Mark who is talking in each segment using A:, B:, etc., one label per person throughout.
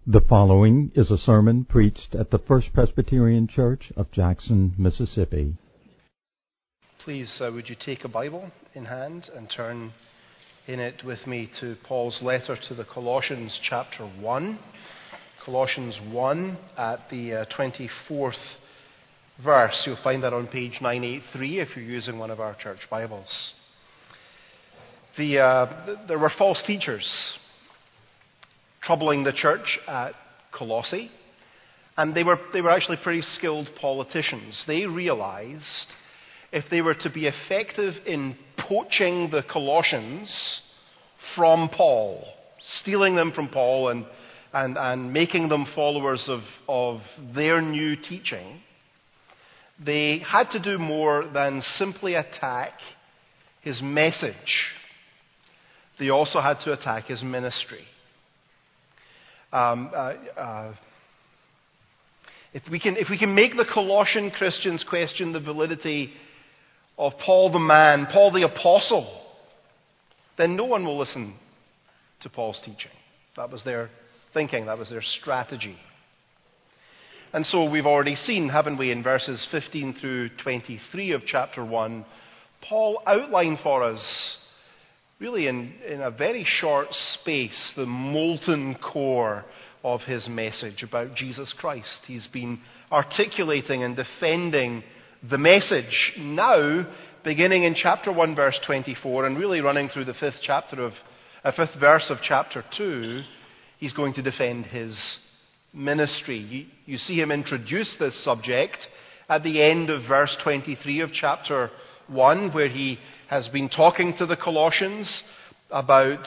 A: The following is a sermon preached at the First Presbyterian Church of Jackson, Mississippi.
B: Please, would you take a Bible in hand and turn in it with me to Paul's letter to the Colossians chapter 1. Colossians 1 at the 24th verse. You'll find that on page 983 if you're using one of our church Bibles. There were false teachers troubling the church at Colossae, and they were actually pretty skilled politicians. They realized if they were to be effective in poaching the Colossians from Paul, stealing them from Paul and making them followers of their new teaching, they had to do more than simply attack his message. They also had to attack his ministry. If we can make the Colossian Christians question the validity of Paul the man, Paul the apostle, then no one will listen to Paul's teaching. That was their thinking, that was their strategy. And so we've already seen, haven't we, in verses 15 through 23 of chapter 1, Paul outlined for us, really in a very short space, the molten core of his message about Jesus Christ. He's been articulating and defending the message. Now, beginning in chapter 1, verse 24, and really running through the fifth verse of chapter 2, he's going to defend his ministry. You see him introduce this subject at the end of verse 23 of chapter 1, where he has been talking to the Colossians about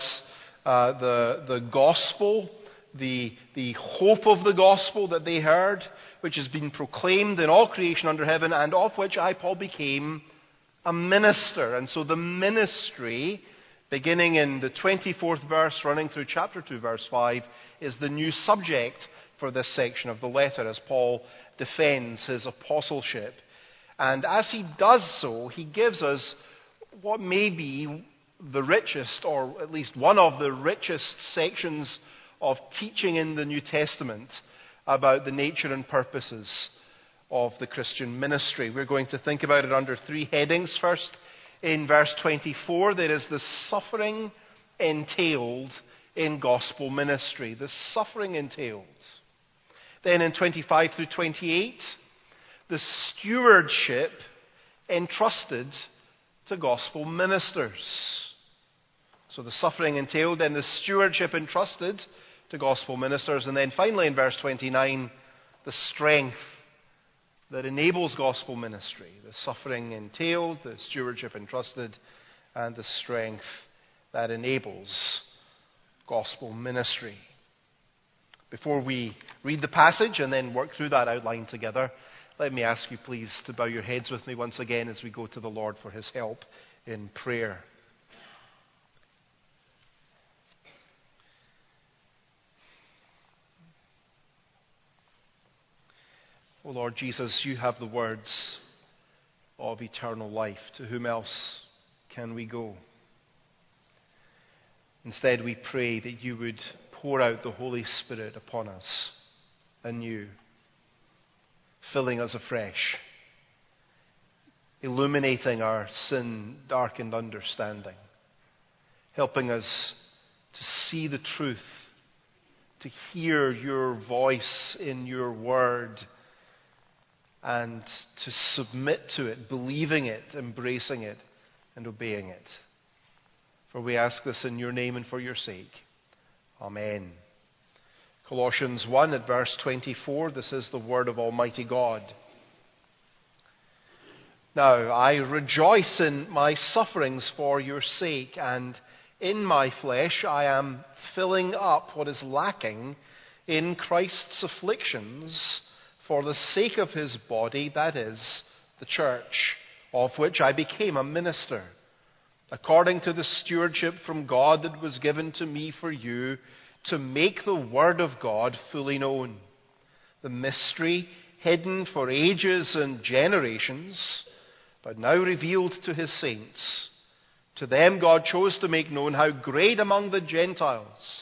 B: the gospel, the hope of the gospel that they heard, which has been proclaimed in all creation under heaven, and of which I, Paul, became a minister. And so the ministry, beginning in the 24th verse, running through chapter 2, verse 5, is the new subject for this section of the letter as Paul defends his apostleship. And as he does so, he gives us what may be the richest, or at least one of the richest sections of teaching in the New Testament about the nature and purposes of the Christian ministry. We're going to think about it under three headings. First, in verse 24, there is the suffering entailed in gospel ministry. The suffering entailed. Then in 25 through 28, the stewardship entrusted to gospel ministers. So the suffering entailed, then the stewardship entrusted to gospel ministers, and then finally in verse 29, the strength that enables gospel ministry. The suffering entailed, the stewardship entrusted, and the strength that enables gospel ministry. Before we read the passage and then work through that outline together, let me ask you please to bow your heads with me once again as we go to the Lord for his help in prayer. O Lord Jesus, you have the words of eternal life. To whom else can we go? Instead, we pray that you would pour out the Holy Spirit upon us anew, filling us afresh, illuminating our sin-darkened understanding, helping us to see the truth, to hear your voice in your word, and to submit to it, believing it, embracing it, and obeying it. For we ask this in your name and for your sake. Amen. Colossians 1 at verse 24, this is the word of Almighty God. Now, I rejoice in my sufferings for your sake, and in my flesh I am filling up what is lacking in Christ's afflictions for the sake of his body, that is, the church, of which I became a minister, according to the stewardship from God that was given to me for you, to make the word of God fully known, the mystery hidden for ages and generations, but now revealed to his saints. To them God chose to make known how great among the Gentiles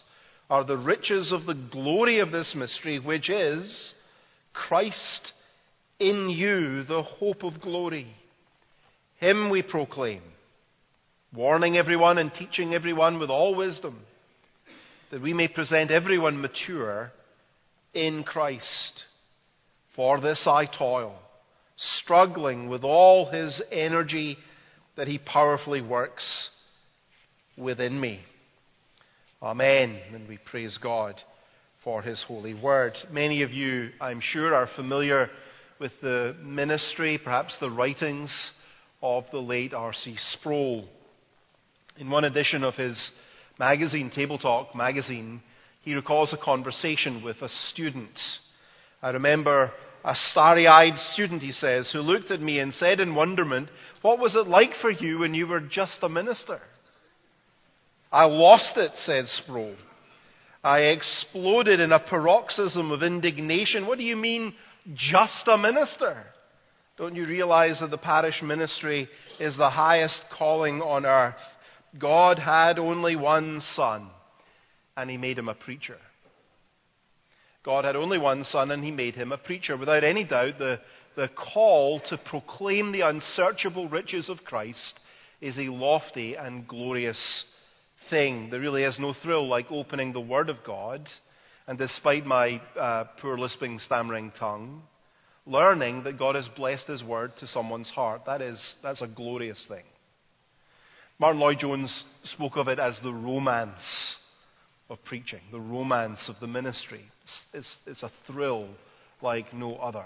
B: are the riches of the glory of this mystery, which is Christ in you, the hope of glory. Him we proclaim, warning everyone and teaching everyone with all wisdom, that we may present everyone mature in Christ. For this I toil, struggling with all His energy that He powerfully works within me. Amen. And we praise God for His holy word. Many of you, I'm sure, are familiar with the ministry, perhaps the writings of the late R.C. Sproul. In one edition of his magazine, Table Talk magazine, he recalls a conversation with a student. I remember a starry-eyed student, he says, who looked at me and said in wonderment, "What was it like for you when you were just a minister?" "I lost it," said Sproul. "I exploded in a paroxysm of indignation. What do you mean, just a minister? Don't you realize that the parish ministry is the highest calling on earth? God had only one Son, and He made Him a preacher." God had only one Son, and He made Him a preacher. Without any doubt, the call to proclaim the unsearchable riches of Christ is a lofty and glorious thing. There really is no thrill like opening the Word of God, and despite my poor lisping, stammering tongue, learning that God has blessed His Word to someone's heart. That's a glorious thing. Martin Lloyd-Jones spoke of it as the romance of preaching, the romance of the ministry. It's a thrill like no other.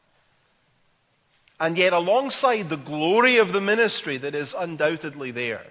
B: And yet, alongside the glory of the ministry that is undoubtedly there,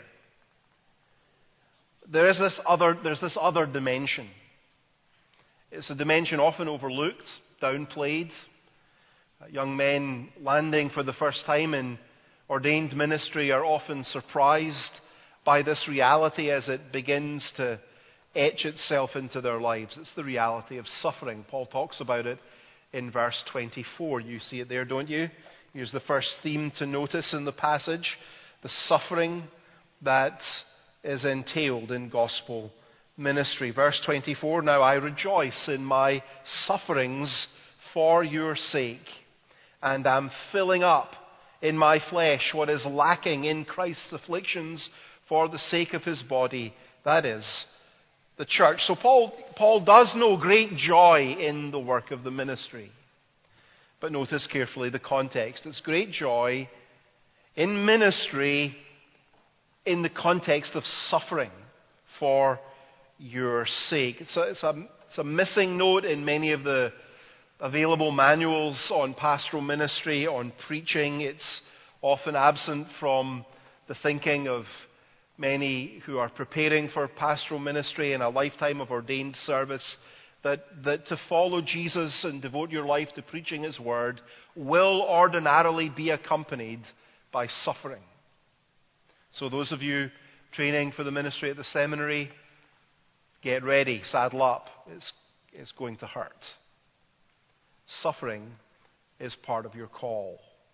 B: there's this other dimension. It's a dimension often overlooked, downplayed. Young men landing for the first time in ordained ministry are often surprised by this reality as it begins to etch itself into their lives. It's the reality of suffering. Paul talks about it in verse 24. You see it there, don't you? Here's the first theme to notice in the passage: the suffering that is entailed in gospel ministry. Verse 24, "Now I rejoice in my sufferings for your sake, and am filling up in my flesh what is lacking in Christ's afflictions for the sake of His body, that is, the church." So Paul does know great joy in the work of the ministry. But notice carefully the context. It's great joy in ministry in the context of suffering for your sake. It's a missing note in many of the available manuals on pastoral ministry, on preaching. It's often absent from the thinking of many who are preparing for pastoral ministry in a lifetime of ordained service, that to follow Jesus and devote your life to preaching His Word will ordinarily be accompanied by suffering. So those of you training for the ministry at the seminary, get ready, saddle up. It's going to hurt. Suffering is part of your call.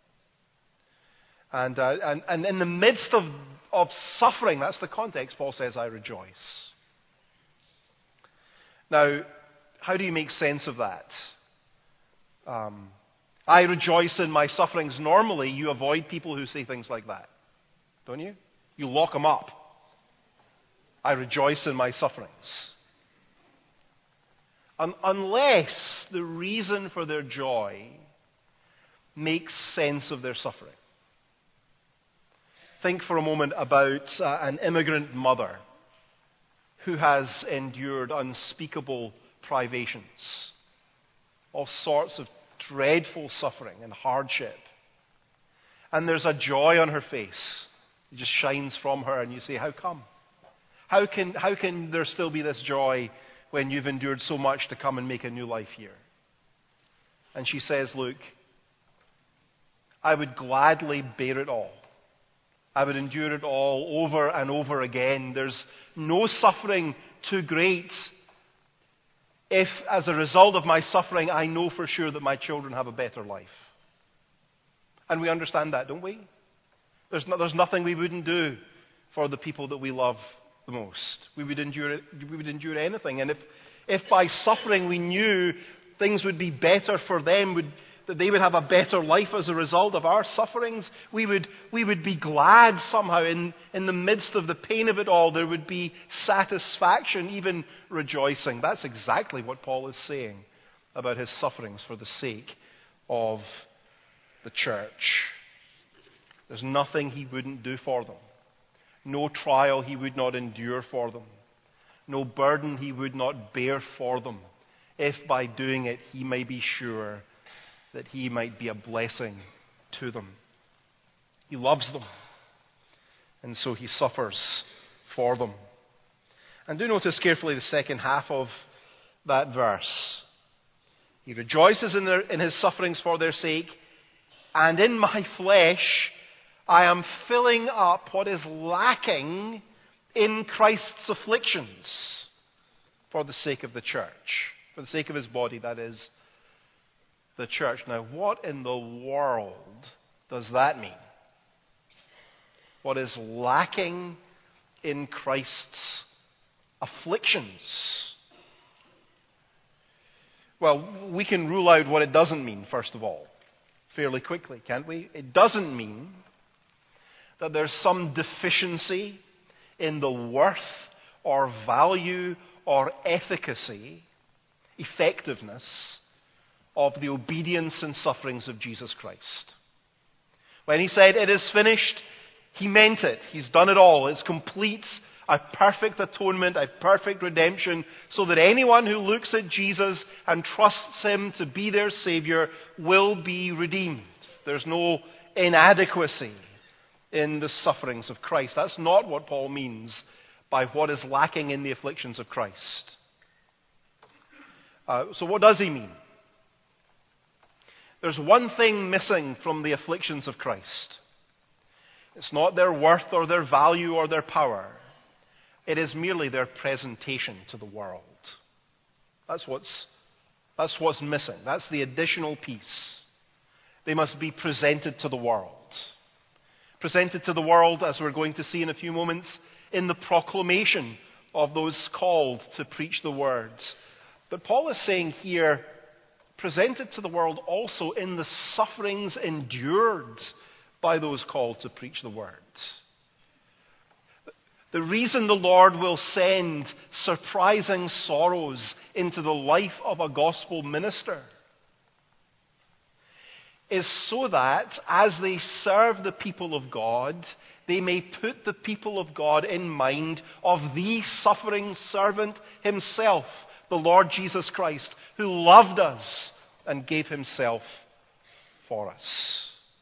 B: And in the midst of suffering, that's the context, Paul says, "I rejoice." Now, how do you make sense of that? I rejoice in my sufferings. Normally, you avoid people who say things like that, don't you? You lock them up. I rejoice in my sufferings. Unless the reason for their joy makes sense of their suffering. Think for a moment about an immigrant mother who has endured unspeakable privations, all sorts of dreadful suffering and hardship. And there's a joy on her face. It just shines from her, and you say, how come? How can there still be this joy when you've endured so much to come and make a new life here? And she says, "Look, I would gladly bear it all. I would endure it all over and over again. There's no suffering too great if, as a result of my suffering, I know for sure that my children have a better life." And we understand that, don't we? There's nothing we wouldn't do for the people that we love the most. We would endure anything. And if by suffering we knew things would be better for them, that they would have a better life as a result of our sufferings, we would be glad somehow in the midst of the pain of it all. There would be satisfaction, even rejoicing. That's exactly what Paul is saying about his sufferings for the sake of the church. There's nothing he wouldn't do for them. No trial he would not endure for them. No burden he would not bear for them, if by doing it he may be sure that he might be a blessing to them. He loves them, and so he suffers for them. And do notice carefully the second half of that verse. He rejoices in his sufferings for their sake, and in my flesh I am filling up what is lacking in Christ's afflictions for the sake of the church, for the sake of his body, that is, the church. Now, what in the world does that mean? What is lacking in Christ's afflictions? Well, we can rule out what it doesn't mean, first of all, fairly quickly, can't we? It doesn't mean that there's some deficiency in the worth or value or efficacy, effectiveness of the obedience and sufferings of Jesus Christ. When he said, "It is finished," he meant it. He's done it all. It's complete, a perfect atonement, a perfect redemption, so that anyone who looks at Jesus and trusts him to be their Savior will be redeemed. There's no inadequacy in the sufferings of Christ. That's not what Paul means by what is lacking in the afflictions of Christ. So what does he mean? There's one thing missing from the afflictions of Christ. It's not their worth or their value or their power. It is merely their presentation to the world. That's what's missing. That's the additional piece. They must be presented to the world. Presented to the world, as we're going to see in a few moments, in the proclamation of those called to preach the word. But Paul is saying here, presented to the world also in the sufferings endured by those called to preach the word. The reason the Lord will send surprising sorrows into the life of a gospel minister is so that as they serve the people of God, they may put the people of God in mind of the suffering servant himself, the Lord Jesus Christ, who loved us and gave himself for us.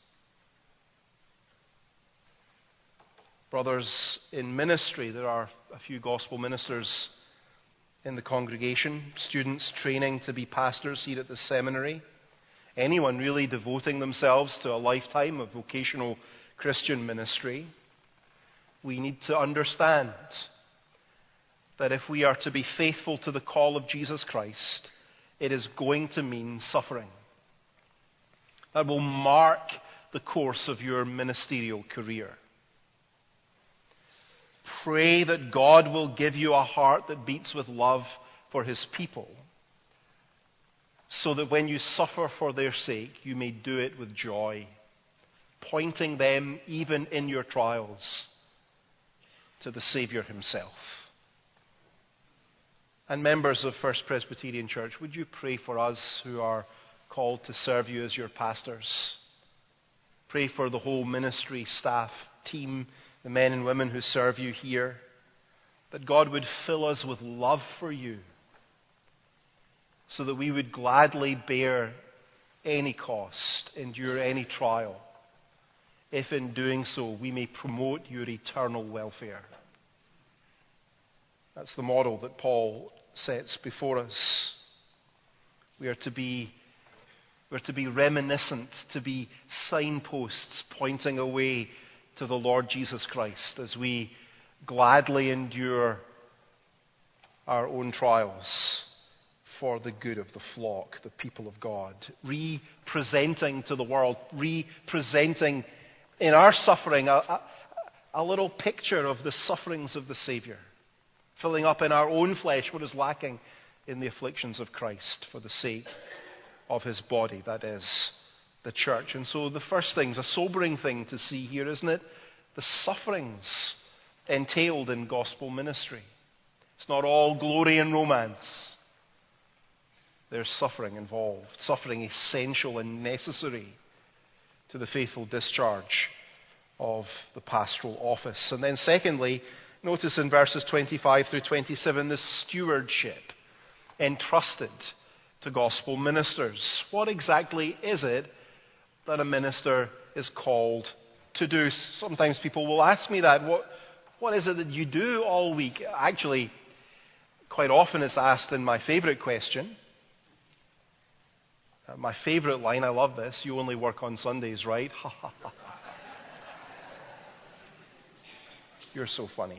B: Brothers, in ministry, there are a few gospel ministers in the congregation, students training to be pastors here at the seminary, anyone really devoting themselves to a lifetime of vocational Christian ministry. We need to understand that if we are to be faithful to the call of Jesus Christ, it is going to mean suffering. That will mark the course of your ministerial career. Pray that God will give you a heart that beats with love for his people, so that when you suffer for their sake, you may do it with joy, pointing them, even in your trials, to the Savior himself. And members of First Presbyterian Church, would you pray for us who are called to serve you as your pastors? Pray for the whole ministry staff, team, the men and women who serve you here, that God would fill us with love for you, so that we would gladly bear any cost, endure any trial, if in doing so we may promote your eternal welfare. That's the model that Paul sets before us. We are to be reminiscent, to be signposts pointing away to the Lord Jesus Christ as we gladly endure our own trials for the good of the flock, the people of God, representing to the world, representing in our suffering a little picture of the sufferings of the Savior, filling up in our own flesh what is lacking in the afflictions of Christ for the sake of his body, that is, the church. And so the first thing is a sobering thing to see here, isn't it? The sufferings entailed in gospel ministry. It's not all glory and romance. There's suffering involved, suffering essential and necessary to the faithful discharge of the pastoral office. And then secondly, notice in verses 25 through 27, the stewardship entrusted to gospel ministers. What exactly is it that a minister is called to do? Sometimes people will ask me that. What is it that you do all week? Actually, quite often it's asked in my favorite question. My favorite line, I love this: you only work on Sundays, right? You're so funny.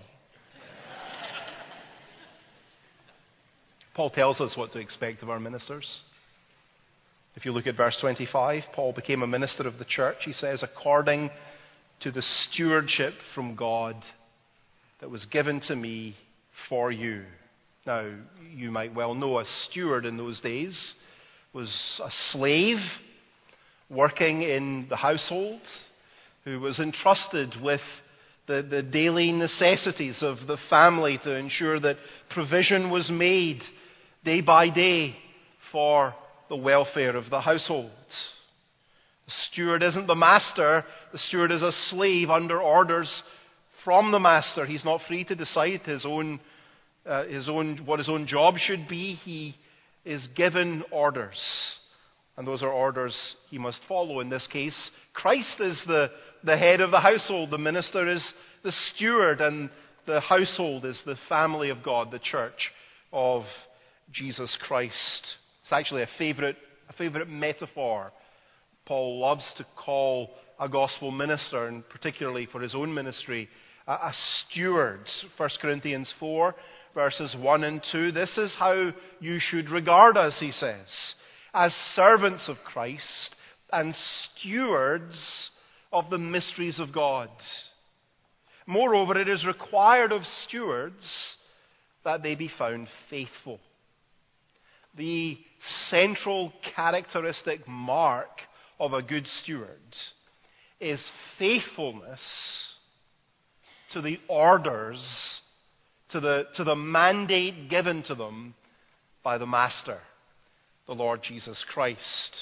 B: Paul tells us what to expect of our ministers. If you look at verse 25, Paul became a minister of the church, he says, according to the stewardship from God that was given to me for you. Now, you might well know a steward in those days was a slave working in the household who was entrusted with the daily necessities of the family to ensure that provision was made day by day for the welfare of the household. The steward isn't the master. The steward is a slave under orders from the master. He's not free to decide what his own job should be. He is given orders, and those are orders he must follow. In this case, Christ is the head of the household. The minister is the steward, and the household is the family of God, the church of Jesus Christ. It's actually a favorite metaphor. Paul loves to call a gospel minister, and particularly for his own ministry, a steward. 1 Corinthians 4, verses 1 and 2. This is how you should regard us, he says, as servants of Christ and stewards of the mysteries of God. Moreover, it is required of stewards that they be found faithful. The central characteristic mark of a good steward is faithfulness to the orders, to the mandate given to them by the Master, the Lord Jesus Christ.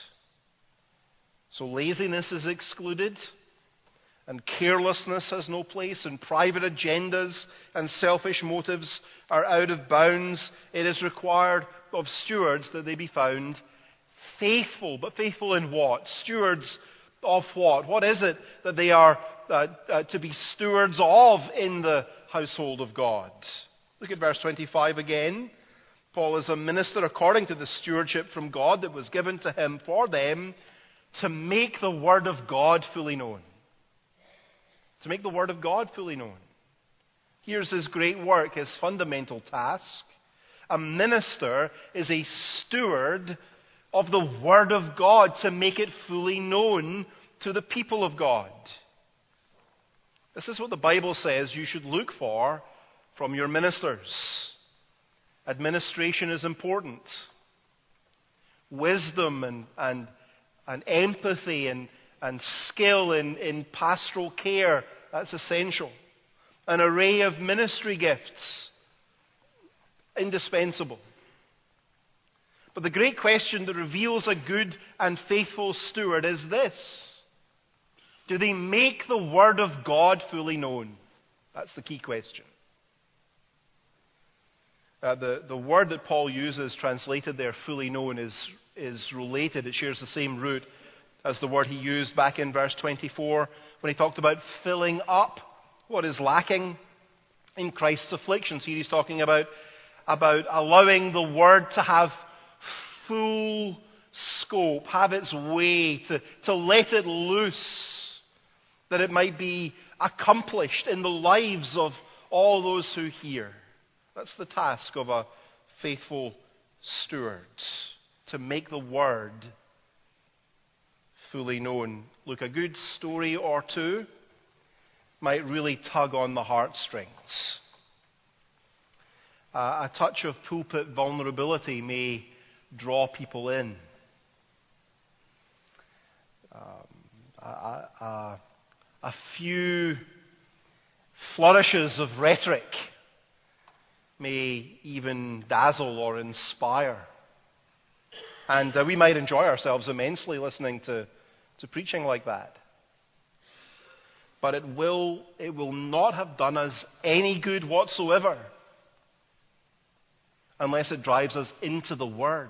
B: So laziness is excluded, and carelessness has no place, and private agendas and selfish motives are out of bounds. It is required of stewards that they be found faithful. But faithful in what? Stewards of what? What is it that they are to be stewards of in the household of God? Look at verse 25 again. Paul is a minister according to the stewardship from God that was given to him for them to make the word of God fully known. To make the word of God fully known. Here's his great work, his fundamental task. A minister is a steward of the word of God to make it fully known to the people of God. This is what the Bible says you should look for from your ministers. Administration is important. Wisdom and empathy and skill in pastoral care, that's essential. An array of ministry gifts, indispensable. But the great question that reveals a good and faithful steward is this: do they make the word of God fully known? That's the key question. The word that Paul uses, translated there, fully known, is related. It shares the same root as the word he used back in verse 24 when he talked about filling up what is lacking in Christ's afflictions. Here he's talking about allowing the word to have full scope, have its way, to let it loose, that it might be accomplished in the lives of all those who hear. That's the task of a faithful steward, to make the word fully known. Look, a good story or two might really tug on the heartstrings. a touch of pulpit vulnerability may draw people in. A few flourishes of rhetoric may even dazzle or inspire. And we might enjoy ourselves immensely listening to preaching like that. But it will not have done us any good whatsoever unless it drives us into the Word.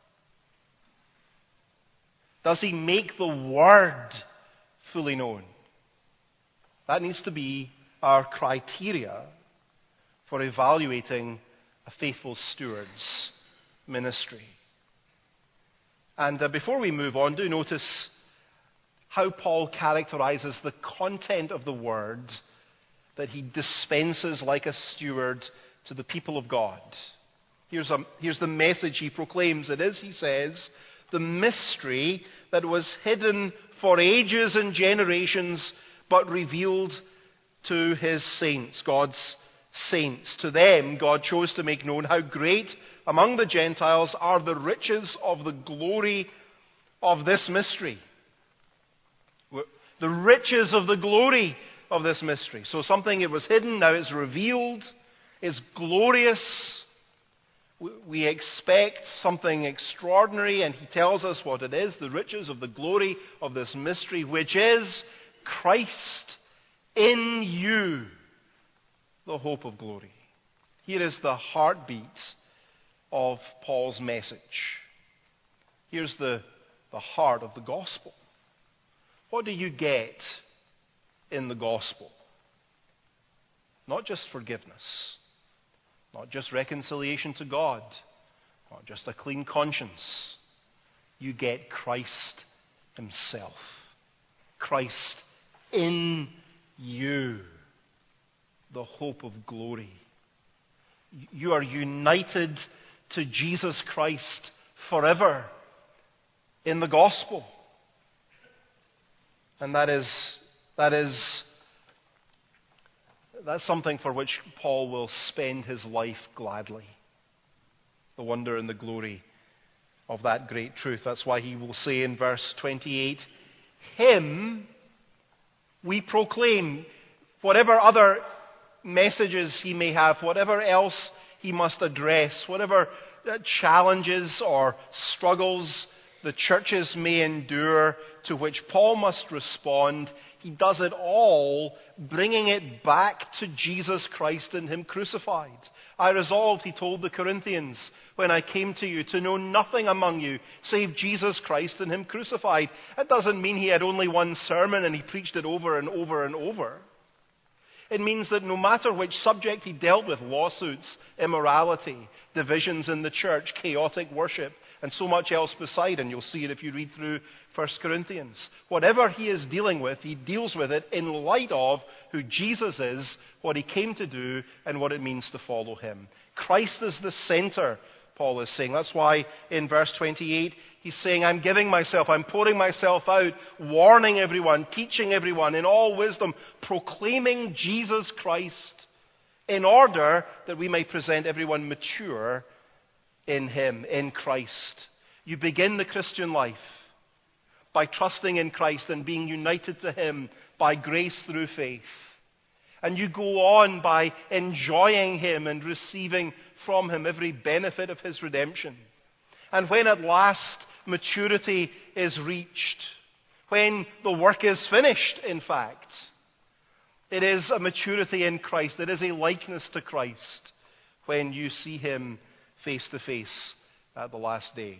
B: Does he make the Word fully known? That needs to be our criteria for evaluating a faithful steward's ministry. And before we move on, do notice how Paul characterizes the content of the Word that he dispenses like a steward to the people of God. Here's the message he proclaims. It is, he says, the mystery that was hidden for ages and generations, but revealed to his saints, God's saints. To them, God chose to make known how great among the Gentiles are the riches of the glory of this mystery. The riches of the glory of this mystery. So something that was hidden, now it's revealed. It's glorious. We expect something extraordinary, and he tells us what it is, the riches of the glory of this mystery, which is Christ in you, the hope of glory. Here is the heartbeat of Paul's message. Here's the heart of the gospel. What do you get in the gospel? Not just forgiveness, not just reconciliation to God, not just a clean conscience. You get Christ himself. Christ in you, the hope of glory. You are united to Jesus Christ forever in the gospel. And that's something for which Paul will spend his life gladly. The wonder and the glory of that great truth. That's why he will say in verse 28, him we proclaim. Whatever other messages he may have, whatever else he must address, whatever challenges or struggles the churches may endure, to which Paul must respond, he does it all bringing it back to Jesus Christ and him crucified. I resolved, he told the Corinthians, when I came to you, to know nothing among you save Jesus Christ and him crucified. That doesn't mean he had only one sermon and he preached it over and over and over. It means that no matter which subject he dealt with, lawsuits, immorality, divisions in the church, chaotic worship, and so much else beside, and you'll see it if you read through 1 Corinthians. Whatever he is dealing with, he deals with it in light of who Jesus is, what he came to do, and what it means to follow him. Christ is the center, Paul is saying. That's why in verse 28, he's saying, I'm pouring myself out, warning everyone, teaching everyone in all wisdom, proclaiming Jesus Christ, in order that we may present everyone mature in him, in Christ. You begin the Christian life by trusting in Christ and being united to him by grace through faith. And you go on by enjoying him and receiving from him every benefit of his redemption. And when at last maturity is reached, when the work is finished, in fact, it is a maturity in Christ. It is a likeness to Christ when you see him face to face at the last day.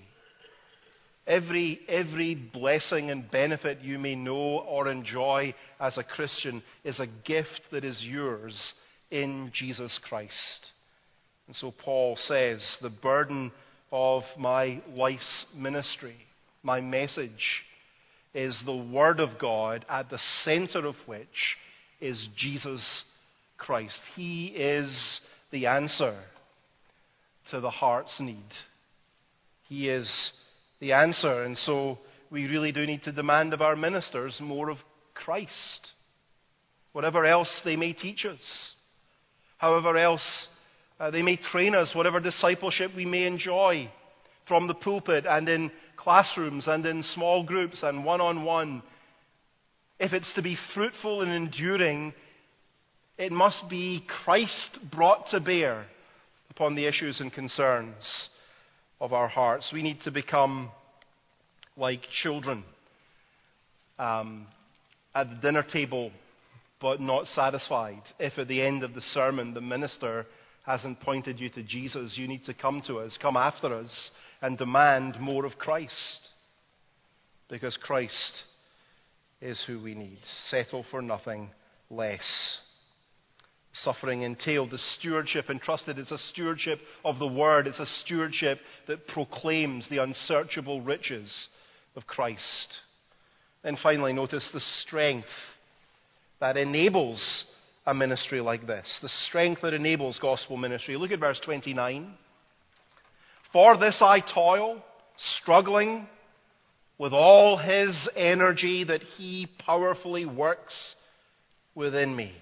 B: Every blessing and benefit you may know or enjoy as a Christian is a gift that is yours in Jesus Christ. And so Paul says, the burden of my life's ministry, my message, is the Word of God, at the center of which is Jesus Christ. He is the answer to the heart's need. He is the answer, and so we really do need to demand of our ministers more of Christ. Whatever else they may teach us, however else They may train us, whatever discipleship we may enjoy, from the pulpit and in classrooms and in small groups and one-on-one. If it's to be fruitful and enduring, it must be Christ brought to bear upon the issues and concerns of our hearts. We need to become like children at the dinner table, but not satisfied. If at the end of the sermon the minister hasn't pointed you to Jesus, you need to come to us, come after us, and demand more of Christ. Because Christ is who we need. Settle for nothing less. Suffering entailed, the stewardship entrusted. It's a stewardship of the Word. It's a stewardship that proclaims the unsearchable riches of Christ. And finally, notice the strength that enables a ministry like this. The strength that enables gospel ministry. Look at verse 29. For this I toil, struggling with all His energy that He powerfully works within me.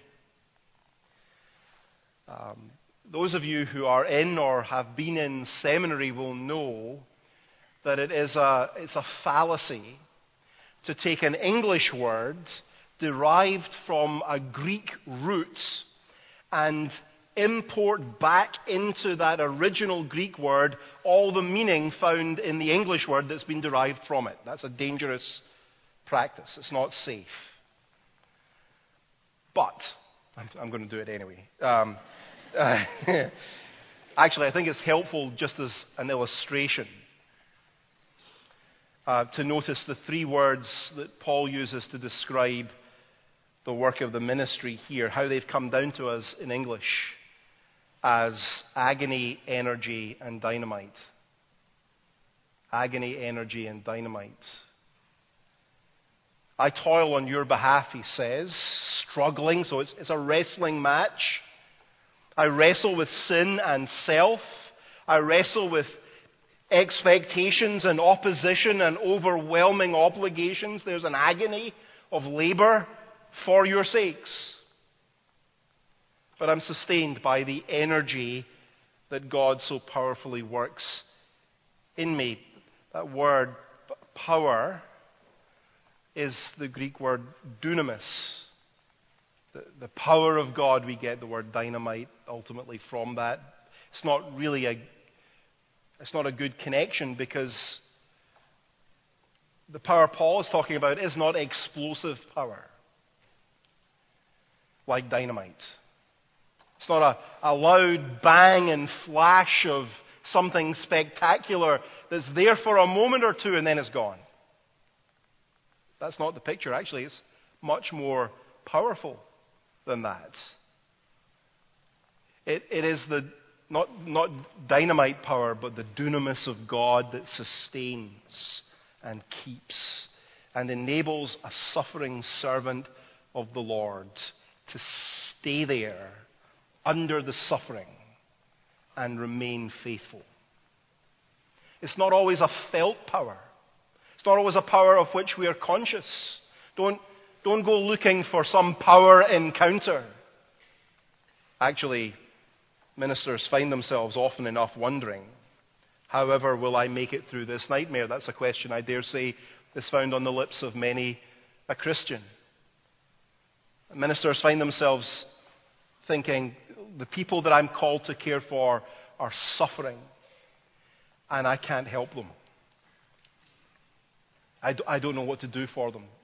B: Those of you who are in or have been in seminary will know that it's a fallacy to take an English word derived from a Greek root and import back into that original Greek word all the meaning found in the English word that's been derived from it. That's a dangerous practice. It's not safe. But I'm going to do it anyway. Actually, I think it's helpful just as an illustration to notice the three words that Paul uses to describe the work of the ministry here, how they've come down to us in English as agony, energy, and dynamite. Agony, energy, and dynamite. I toil on your behalf, he says, struggling, so it's a wrestling match. I wrestle with sin and self. I wrestle with expectations and opposition and overwhelming obligations. There's an agony of labor for your sakes. But I'm sustained by the energy that God so powerfully works in me. That word, power, is the Greek word dunamis. The power of God, we get the word dynamite ultimately from that. It's not a good connection because the power Paul is talking about is not explosive power like dynamite. It's not a loud bang and flash of something spectacular that's there for a moment or two and then it's gone. That's not the picture. Actually, it's much more powerful than that. It is not dynamite power, but the dunamis of God that sustains and keeps and enables a suffering servant of the Lord to stay there under the suffering and remain faithful. It's not always a felt power. It's not always a power of which we are conscious. Don't go looking for some power encounter. Actually, ministers find themselves often enough wondering, however will I make it through this nightmare? That's a question I dare say is found on the lips of many a Christian. Ministers find themselves thinking, the people that I'm called to care for are suffering, and I can't help them. I don't know what to do for them.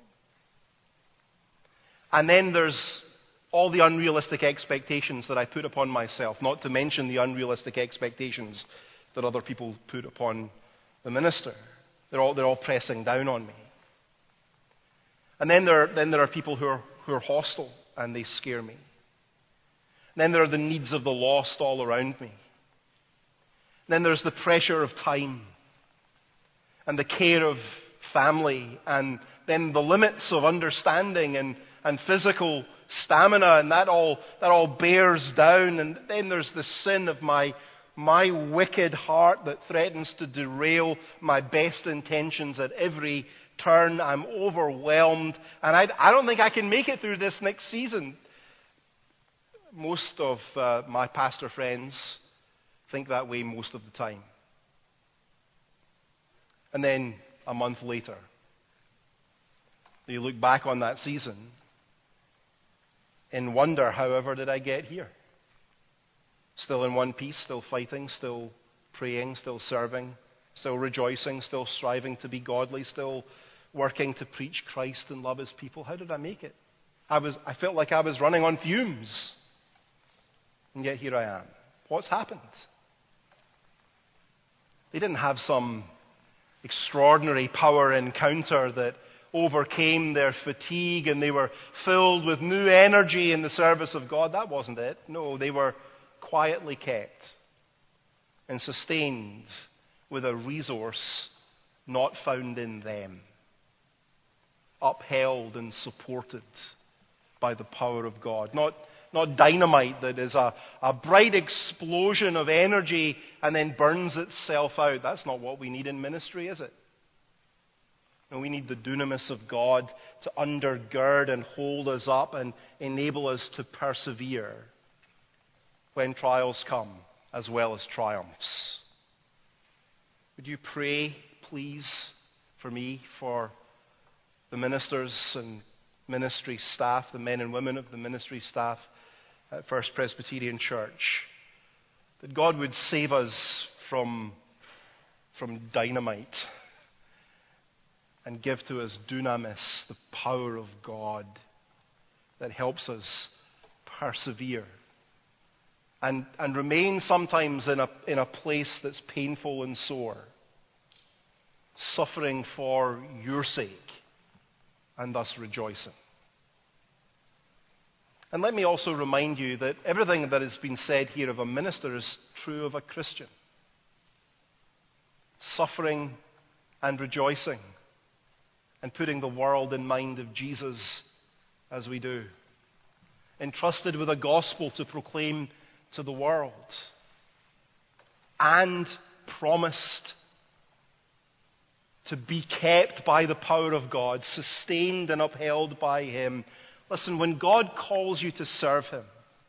B: And then there's all the unrealistic expectations that I put upon myself, not to mention the unrealistic expectations that other people put upon the minister. They're all pressing down on me. And then there are people who are hostile and they scare me. And then there are the needs of the lost all around me. And then there's the pressure of time and the care of family, and then the limits of understanding and physical stamina, and that all bears down. And then there's the sin of my wicked heart that threatens to derail my best intentions at every turn. I'm overwhelmed, and I don't think I can make it through this next season. Most of my pastor friends think that way most of the time. And then a month later, you look back on that season and wonder, however did I get here? Still in one piece, still fighting, still praying, still serving, still rejoicing, still striving to be godly, still working to preach Christ and love His people. How did I make it? I felt like I was running on fumes. And yet here I am. What's happened? They didn't have some extraordinary power encounter that overcame their fatigue and they were filled with new energy in the service of God. That wasn't it. No, they were quietly kept and sustained with a resource not found in them, upheld and supported by the power of God. Not dynamite that is a bright explosion of energy and then burns itself out. That's not what we need in ministry, is it? No, we need the dunamis of God to undergird and hold us up and enable us to persevere when trials come as well as triumphs. Would you pray, please, for me, for the ministers and ministry staff, the men and women of the ministry staff at First Presbyterian Church, that God would save us from dynamite and give to us dunamis, the power of God that helps us persevere and remain sometimes in a place that's painful and sore, suffering for your sake and thus rejoicing. And let me also remind you that everything that has been said here of a minister is true of a Christian. Suffering and rejoicing and putting the world in mind of Jesus as we do. Entrusted with a gospel to proclaim to the world. And promised to be kept by the power of God, sustained and upheld by Him. Listen, when God calls you to serve Him,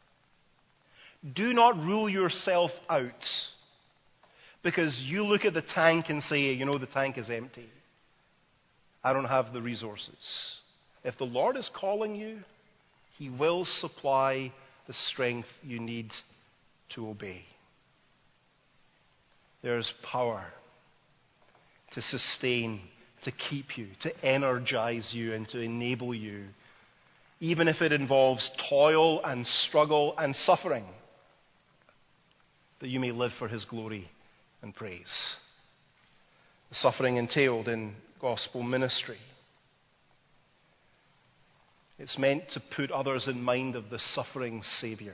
B: do not rule yourself out because you look at the tank and say, you know, the tank is empty. I don't have the resources. If the Lord is calling you, He will supply the strength you need to obey. There's power to sustain, to keep you, to energize you, and to enable you, even if it involves toil and struggle and suffering, that you may live for His glory and praise. The suffering entailed in gospel ministry. It's meant to put others in mind of the suffering Savior.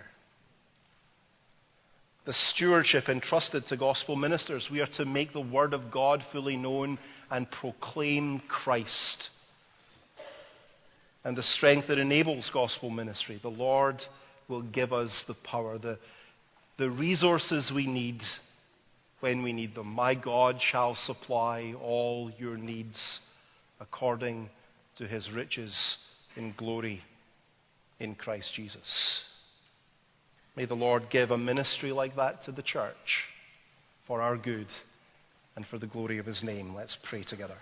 B: The stewardship entrusted to gospel ministers, we are to make the Word of God fully known and proclaim Christ. And the strength that enables gospel ministry, the Lord will give us the power, the resources we need when we need them. My God shall supply all your needs according to His riches in glory in Christ Jesus. May the Lord give a ministry like that to the church for our good and for the glory of His name. Let's pray together.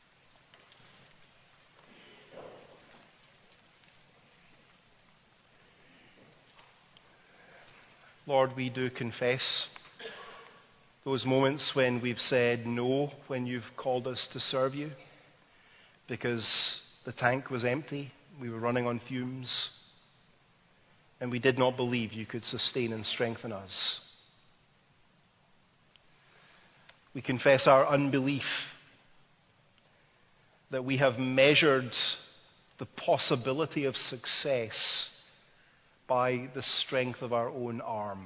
B: Lord, we do confess those moments when we've said no when You've called us to serve You because the tank was empty, we were running on fumes, and we did not believe You could sustain and strengthen us. We confess our unbelief that we have measured the possibility of success by the strength of our own arm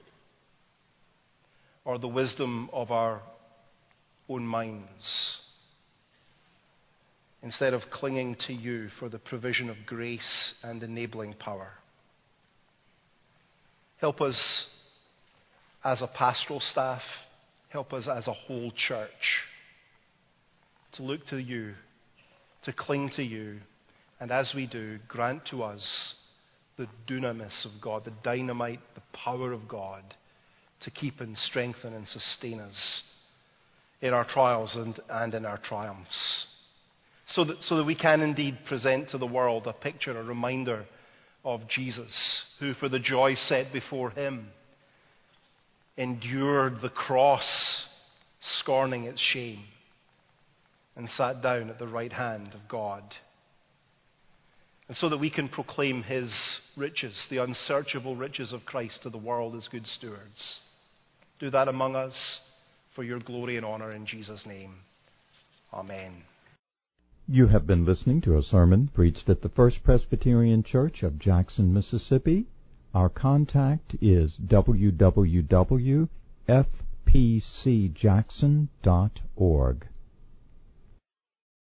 B: or the wisdom of our own minds, instead of clinging to You for the provision of grace and enabling power. Help us as a pastoral staff, help us as a whole church to look to You, to cling to You, and as we do, grant to us the dunamis of God, the dynamite, the power of God to keep and strengthen and sustain us in our trials and in our triumphs. So that we can indeed present to the world a picture, a reminder of Jesus, who for the joy set before him endured the cross, scorning its shame, and sat down at the right hand of God. And so that we can proclaim his riches, the unsearchable riches of Christ to the world as good stewards. Do that among us for your glory and honor in Jesus' name. Amen.
A: You have been listening to a sermon preached at the First Presbyterian Church of Jackson, Mississippi. Our contact is www.fpcjackson.org.